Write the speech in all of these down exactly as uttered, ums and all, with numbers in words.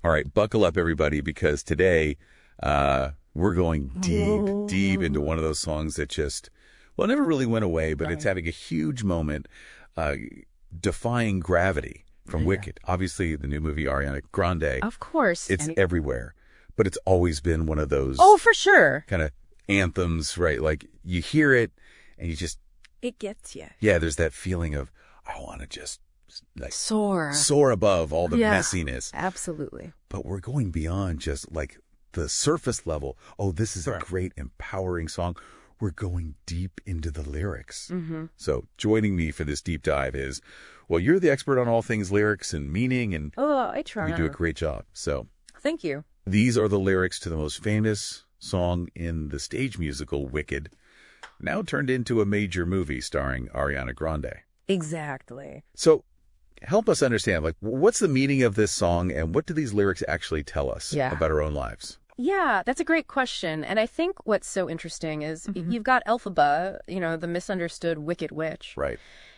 All right, buckle up, everybody, because today uh, we're going deep, deep into one of those songs that just, well, never really went away, but right. It's having a huge moment, uh, defying gravity from yeah. Wicked. Obviously, the new movie, Ariana Grande. Of course. It's and... everywhere, but it's always been one of those. Oh, for sure. Kind of anthems, right? Like you hear it and you just. It gets you. Yeah, there's that feeling of, I want to just. Like soar soar above all the yeah, messiness. Absolutely. But we're going beyond just like the surface level. Oh, this is right. a great, empowering song. We're going deep into the lyrics. Mm-hmm. So joining me for this deep dive is, well, you're the expert on all things lyrics and meaning, and oh, I try. You do a great job. So thank you. These are the lyrics to the most famous song in the stage musical Wicked, now turned into a major movie starring Ariana Grande. Exactly. So help us understand, like, what's the meaning of this song and what do these lyrics actually tell us yeah. about our own lives? Yeah, that's a great question. And I think what's so interesting is mm-hmm. you've got Elphaba, you know, the misunderstood wicked witch. Right.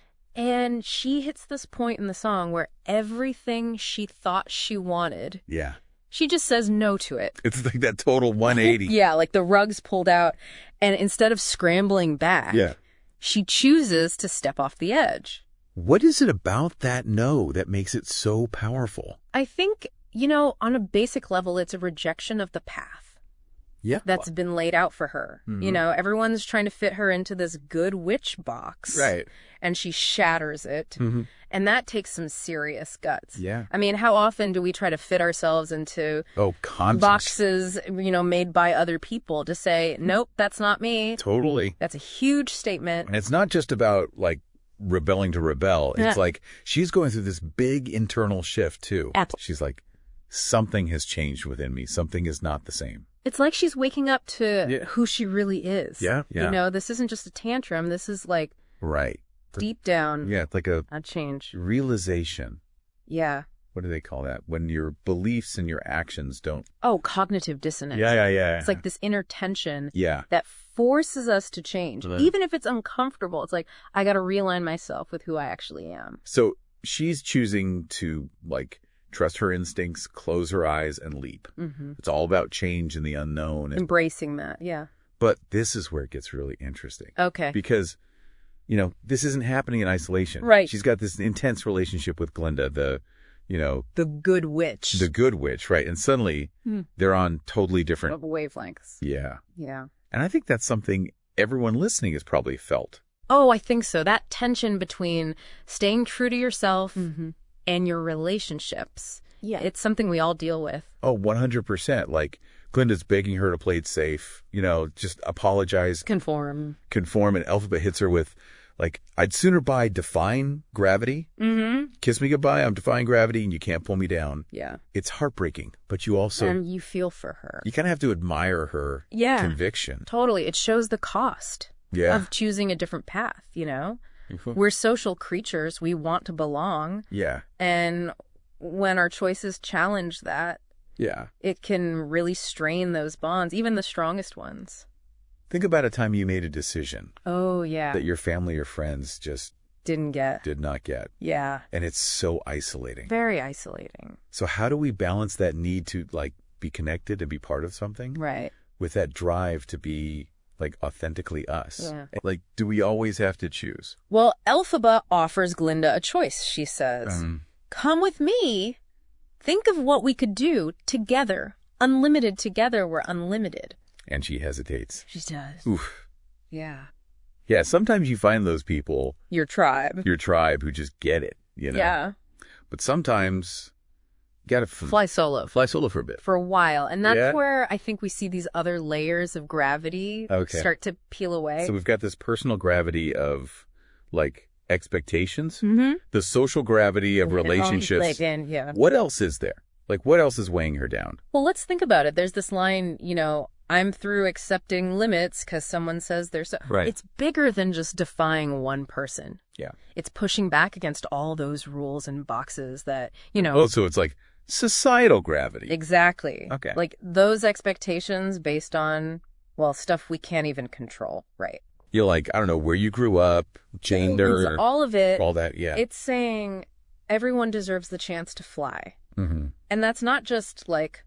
And she hits this point in the song where everything she thought she wanted, yeah, she just says no to it. It's like that total one eighty. Yeah, like the rug's pulled out. And instead of scrambling back, yeah. she chooses to step off the edge. What is it about that no that makes it so powerful? I think, you know, on a basic level, it's a rejection of the path. Yeah. That's been laid out for her. Mm-hmm. You know, everyone's trying to fit her into this good witch box. Right. And she shatters it. Mm-hmm. And that takes some serious guts. Yeah. I mean, how often do we try to fit ourselves into oh, boxes, you know, made by other people to say, nope, that's not me. Totally. That's a huge statement. And it's not just about, like, rebelling to rebel. It's yeah. like she's going through this big internal shift, too. Absolutely. She's like, something has changed within me. Something is not the same. It's like she's waking up to yeah. who she really is. Yeah, yeah. You know, this isn't just a tantrum. This is like right. deep down. Yeah, it's like a, a change. Realization. Yeah. What do they call that? When your beliefs and your actions don't... Oh, cognitive dissonance. Yeah, yeah, yeah. It's like this inner tension yeah. that forces us to change. Right. Even if it's uncomfortable, it's like, I got to realign myself with who I actually am. So she's choosing to, like... trust her instincts, close her eyes, and leap. Mm-hmm. It's all about change and the unknown. And, embracing that, yeah. But this is where it gets really interesting. Okay. Because, you know, this isn't happening in isolation. Right. She's got this intense relationship with Glinda, the, you know... the good witch. The good witch, right. And suddenly, mm. they're on totally different... wavelengths. Yeah. Yeah. And I think that's something everyone listening has probably felt. Oh, I think so. That tension between staying true to yourself... Mm-hmm. and your relationships. Yeah. It's something we all deal with. Oh, one hundred percent. Like, Glinda's begging her to play it safe, you know, just apologize. Conform. Conform, and Elphaba hits her with, like, I'd sooner buy defying gravity. Mm-hmm. Kiss me goodbye, I'm defying gravity, and you can't pull me down. Yeah. It's heartbreaking, but you also... and you feel for her. You kind of have to admire her yeah. conviction. Totally. It shows the cost yeah. of choosing a different path, you know? We're social creatures. We want to belong. Yeah. And when our choices challenge that, yeah, it can really strain those bonds, even the strongest ones. Think about a time you made a decision. Oh, yeah. That your family or friends just... didn't get. Did not get. Yeah. And it's so isolating. Very isolating. So how do we balance that need to, like, be connected and be part of something? Right. With that drive to be... like, authentically us. Yeah. Like, do we always have to choose? Well, Elphaba offers Glinda a choice, she says. Um, Come with me. Think of what we could do together. Unlimited together, we're unlimited. And she hesitates. She does. Oof. Yeah. Yeah, sometimes you find those people... your tribe. Your tribe who just get it, you know? Yeah. But sometimes... gotta f- fly solo. Fly solo for a bit. For a while. And that's yeah. where I think we see these other layers of gravity okay. start to peel away. So we've got this personal gravity of, like, expectations. Mm-hmm. The social gravity of relationships. Like in, yeah. What else is there? Like, what else is weighing her down? Well, let's think about it. There's this line, you know, I'm through accepting limits because someone says they're so... Right. It's bigger than just defying one person. Yeah. It's pushing back against all those rules and boxes that, you know... Oh, so it's like... societal gravity. Exactly. Okay. Like those expectations based on, well, stuff we can't even control, right? You're like, I don't know, where you grew up, gender. It's all of it. All that, yeah. It's saying everyone deserves the chance to fly. Mm-hmm. And that's not just like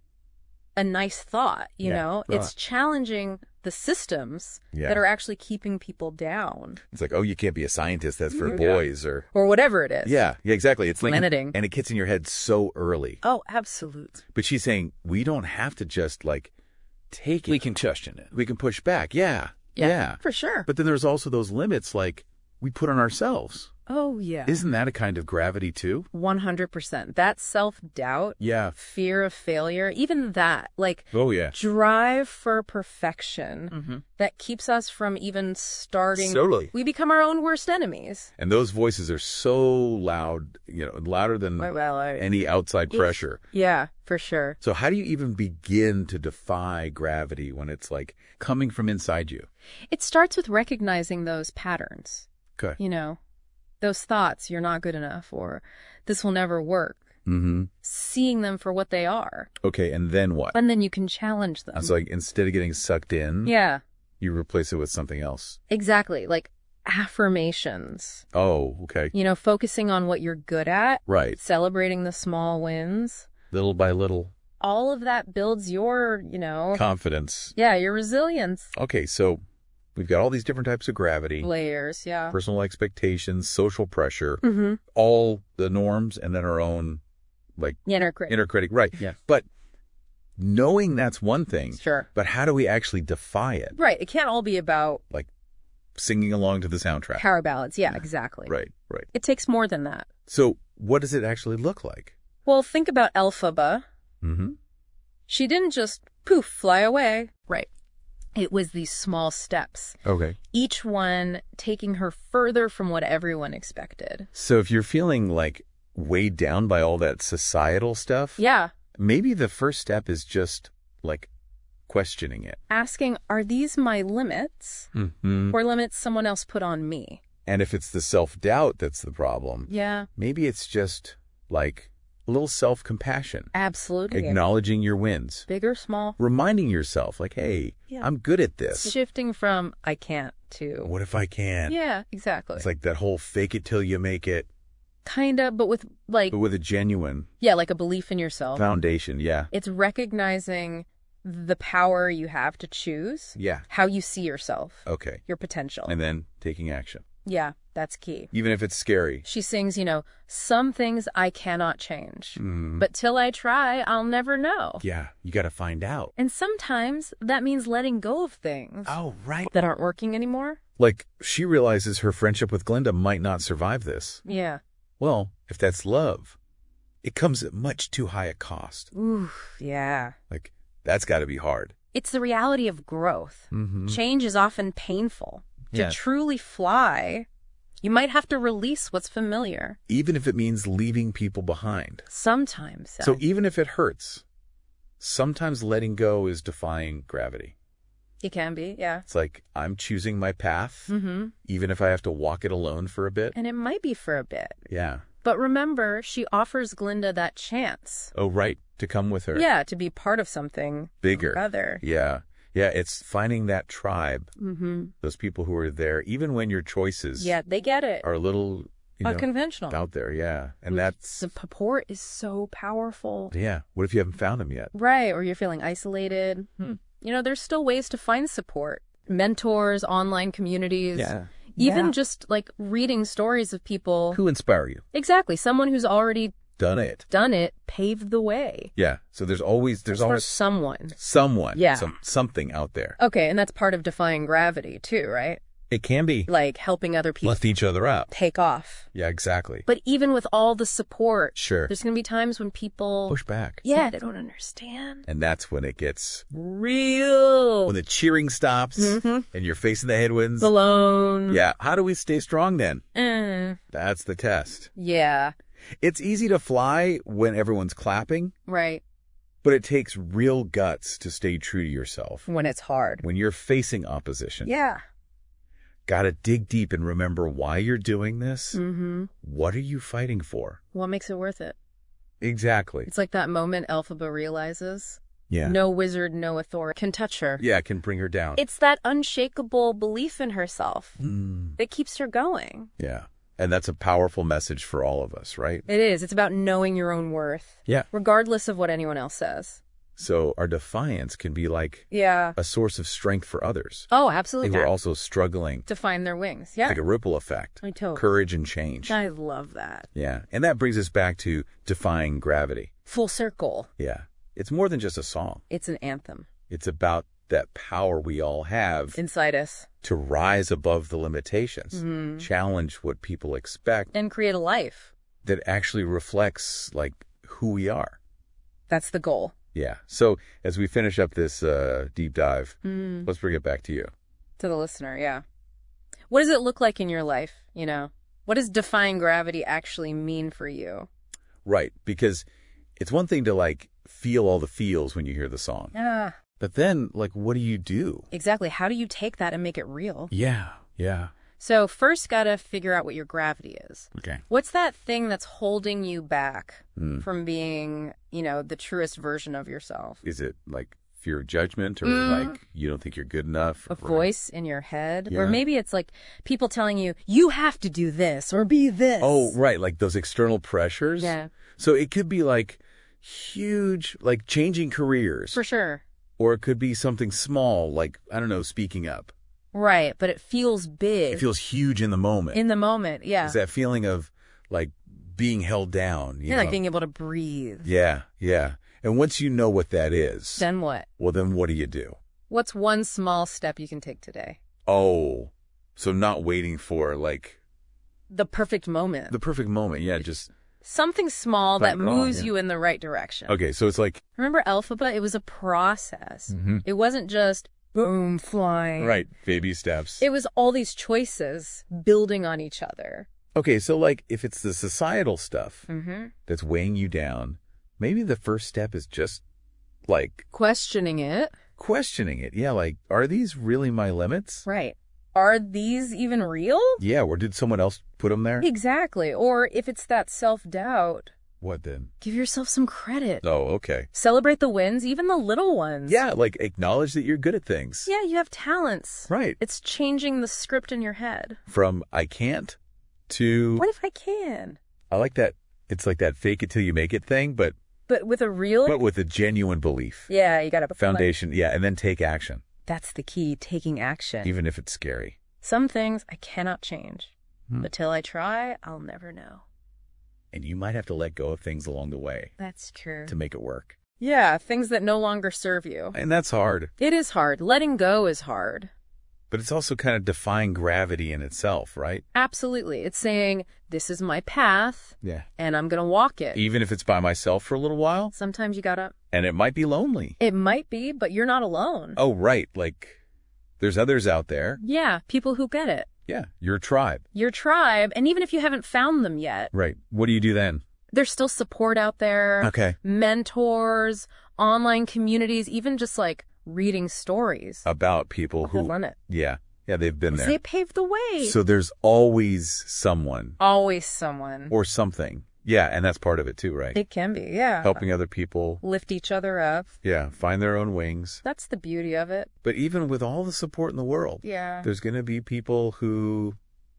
a nice thought, you Yeah. know? Right. It's challenging the systems Yeah. that are actually keeping people down. It's like, oh, you can't be a scientist. That's for Mhm. boys or... Or whatever it is. Yeah, yeah, exactly. It's like... Limiting. And it gets in your head so early. Oh, absolute. But she's saying, we don't have to just, like, take it. We can question it. We can push back. Yeah. Yeah, Yeah. for sure. But then there's also those limits, like, we put on ourselves. Oh, yeah. Isn't that a kind of gravity, too? one hundred percent. That self-doubt, Yeah. fear of failure, even that, like, Oh, yeah. drive for perfection Mm-hmm. that keeps us from even starting. Totally. We become our own worst enemies. And those voices are so loud, you know, louder than Well, well, I- any outside pressure. Yeah, for sure. So how do you even begin to defy gravity when it's, like, coming from inside you? It starts with recognizing those patterns, Okay. you know, those thoughts, you're not good enough, or this will never work. Mm-hmm. Seeing them for what they are. Okay, and then what? And then you can challenge them. It's like, instead of getting sucked in, Yeah, you replace it with something else. exactly. Like affirmations, Oh, okay. you know, focusing on what you're good at, Right. celebrating the small wins. Little by little. All of that builds your, you know, Confidence. yeah, your resilience. Okay, so we've got all these different types of gravity, Layers, yeah. personal expectations, social pressure, Mm-hmm. all the norms, and then our own, like, Inner critic. inner critic. Right. Yeah. But knowing that's one thing. Sure. But how do we actually defy it? Right. It can't all be about Like singing along to the soundtrack. power ballads. Yeah, exactly. Right, right. It takes more than that. So what does it actually look like? Well, think about Elphaba. Mm-hmm. She didn't just poof, fly away. Right. It was these small steps, Okay. each one taking her further from what everyone expected. So if you're feeling like weighed down by all that societal stuff, Yeah. maybe the first step is just like questioning it. Asking, are these my limits Mm-hmm. or limits someone else put on me? And if it's the self-doubt that's the problem, Yeah, maybe it's just like a little self-compassion, absolutely. acknowledging your wins, Big or small. reminding yourself like, hey, Yeah. I'm good at this. Shifting from I can't to. What if I can? Yeah, exactly. It's like that whole fake it till you make it, Kind of, but with like, but with a genuine yeah, like a belief in yourself. foundation. Yeah. It's recognizing the power you have to choose, Yeah. how you see yourself, Okay. your potential. And then taking action, Yeah, that's key. even if it's scary. She sings, you know, some things I cannot change, Mm. but till I try, I'll never know. Yeah. You got to find out. And sometimes that means letting go of things Oh, right. that aren't working anymore. Like she realizes her friendship with Glinda might not survive this. Yeah. Well, if that's love, it comes at much too high a cost. Ooh, yeah. Like, that's got to be hard. It's the reality of growth. Mm-hmm. Change is often painful. To Yeah. truly fly, you might have to release what's familiar. Even if it means leaving people behind. Sometimes. So even if it hurts, sometimes letting go is defying gravity. it can be, yeah. It's like, I'm choosing my path, Mm-hmm. even if I have to walk it alone for a bit. And it might be for a bit. Yeah. But remember, she offers Glinda that chance. Oh, right. To come with her. Yeah, to be part of something Bigger. other. Yeah. Yeah. It's finding that tribe, Mm-hmm. those people who are there, even when your choices Yeah, they get it. are a little, you know, Unconventional. out there. Yeah. And that's, The purport is so powerful. yeah. What if you haven't found them yet? Right, or you're feeling isolated. Hmm. You know, there's still ways to find support. Mentors, online communities. Yeah. Even Yeah. just like reading stories of people. Who inspire you? Exactly. Someone who's already Done it. done it, paved the way. Yeah. So there's always, there's For always someone. someone, Yeah. some, something out there. Okay, and that's part of defying gravity too, right? It can be. Like helping other people Lift each other up. take off. Yeah, exactly. But even with all the support, Sure. there's going to be times when people, Push back. yeah, they don't understand. And that's when it gets, Real. when the cheering stops Mhm. and you're facing the headwinds. Alone. Yeah. How do we stay strong then? Eh, That's the test. yeah, It's easy to fly when everyone's clapping, right. but it takes real guts to stay true to yourself. When it's hard. When you're facing opposition, Yeah. gotta dig deep and remember why you're doing this. Mm-hmm. What are you fighting for? What makes it worth it? Exactly. It's like that moment Elphaba realizes Yeah. no wizard, no authority can touch her. Yeah, it can bring her down. It's that unshakable belief in herself Mm. that keeps her going. Yeah. And that's a powerful message for all of us, right? It is. It's about knowing your own worth. Yeah. Regardless of what anyone else says. So our defiance can be like yeah. a source of strength for others. Oh, absolutely. They were also struggling to find their wings. Yeah. Like a ripple effect. I totally. Courage and change. I love that. Yeah. And that brings us back to defying gravity. Full circle. Yeah. It's more than just a song. It's an anthem. It's about that power we all have inside us to rise above the limitations, mm-hmm. challenge what people expect, and create a life that actually reflects like who we are. That's the goal. Yeah. So as we finish up this uh, deep dive, mm. let's bring it back to you. To the listener, yeah. What does it look like in your life, you know? What does defying gravity actually mean for you? Right, because it's one thing to like feel all the feels when you hear the song. Ah. But then, like, what do you do? Exactly. How do you take that and make it real? Yeah, yeah. So first gotta figure out what your gravity is. Okay. What's that thing that's holding you back mm. from being, you know, the truest version of yourself? Is it like fear of judgment or mm. like you don't think you're good enough? A voice in your head? Yeah. Or maybe it's like people telling you, you have to do this or be this. Oh, right. Like those external pressures. Yeah. So it could be like huge, like changing careers. For sure. Or it could be something small, like, I don't know, speaking up. Right, but it feels big. It feels huge in the moment. In the moment, yeah. It's that feeling of, like, being held down. You yeah, know? Like being able to breathe. Yeah, yeah. And once you know what that is... Then what? Well, then what do you do? What's one small step you can take today? Oh, so not waiting for, like... The perfect moment. The perfect moment, yeah, just... Something small that moves yeah. you in the right direction. Okay, so it's like... Remember Elphaba? It was a process. Mm-hmm. It wasn't just, boom, flying. Right, baby steps. It was all these choices building on each other. Okay, so like, if it's the societal stuff mm-hmm. that's weighing you down, maybe the first step is just, like... Questioning it. Questioning it, yeah, like, are these really my limits? Right. Are these even real? Yeah, or did someone else put them there? Exactly. Or if it's that self-doubt. What then? Give yourself some credit. Oh, okay. Celebrate the wins, even the little ones. Yeah, like acknowledge that you're good at things. Yeah, you have talents. Right. It's changing the script in your head. From I can't to... What if I can? I like that. It's like that fake it till you make it thing, but... But with a real... But with a genuine belief. Yeah, you got to... Foundation, like... yeah, and then take action. That's the key, taking action. Even if it's scary. Some things I cannot change. Hmm. But till I try, I'll never know. And you might have to let go of things along the way. That's true. To make it work. Yeah, things that no longer serve you. And that's hard. It is hard. Letting go is hard. But it's also kind of defying gravity in itself, right? Absolutely. It's saying, this is my path. Yeah. And I'm going to walk it. Even if it's by myself for a little while? Sometimes you gotta... And it might be lonely. It might be, but you're not alone. Oh, right. Like, there's others out there. Yeah, people who get it. Yeah, your tribe. Your tribe. And even if you haven't found them yet. Right. What do you do then? There's still support out there. Okay. Mentors, online communities, even just like reading stories. About people who... Who've done it. Yeah. Yeah, they've been there. They paved the way. So there's always someone. Always someone. Or something. Yeah, and that's part of it too, right? It can be, yeah. Helping other people. Lift each other up. Yeah, find their own wings. That's the beauty of it. But even with all the support in the world, yeah, there's going to be people who...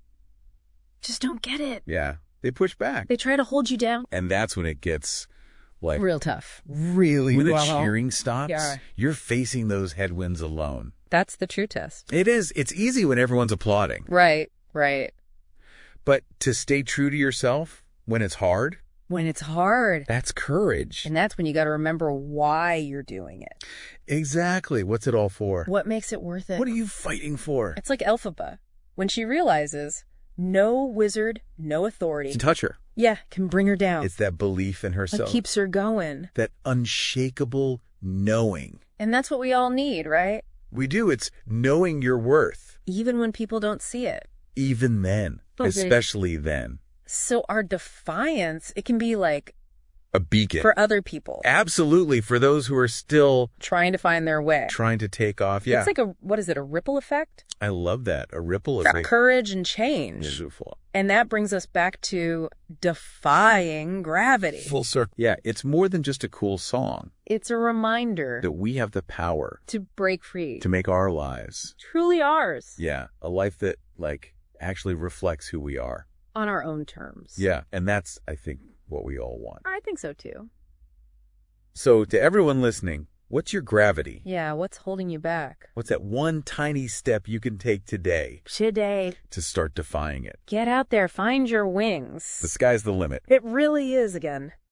just don't get it. Yeah, they push back. They try to hold you down. And that's when it gets, like... real tough. Really? When well, the cheering stops, yeah. You're facing those headwinds alone. That's the true test. It is. It's easy when everyone's applauding. Right, right. But to stay true to yourself when it's hard... When it's hard. That's courage. And that's when you got to remember why you're doing it. Exactly. What's it all for? What makes it worth it? What are you fighting for? It's like Elphaba. When she realizes no wizard, no authority. Can touch her. Yeah, can bring her down. It's that belief in herself. It keeps her going. That unshakable knowing. And that's what we all need, right? We do. It's knowing your worth. Even when people don't see it. Even then. Okay. Especially then. So our defiance, it can be like a beacon for other people. Absolutely. For those who are still trying to find their way, trying to take off. Yeah. It's like a, what is it? A ripple effect? I love that. A ripple for effect. Courage and change. Beautiful. And that brings us back to defying gravity. Full circle. Yeah. It's more than just a cool song. It's a reminder that we have the power to break free, to make our lives truly ours. Yeah. A life that like actually reflects who we are. on our own terms. Yeah, and that's, I think, what we all want. I think so, too. So, to everyone listening, what's your gravity? Yeah, what's holding you back? What's that one tiny step you can take today? Today. To start defying it? Get out there, find your wings. The sky's the limit. It really is again.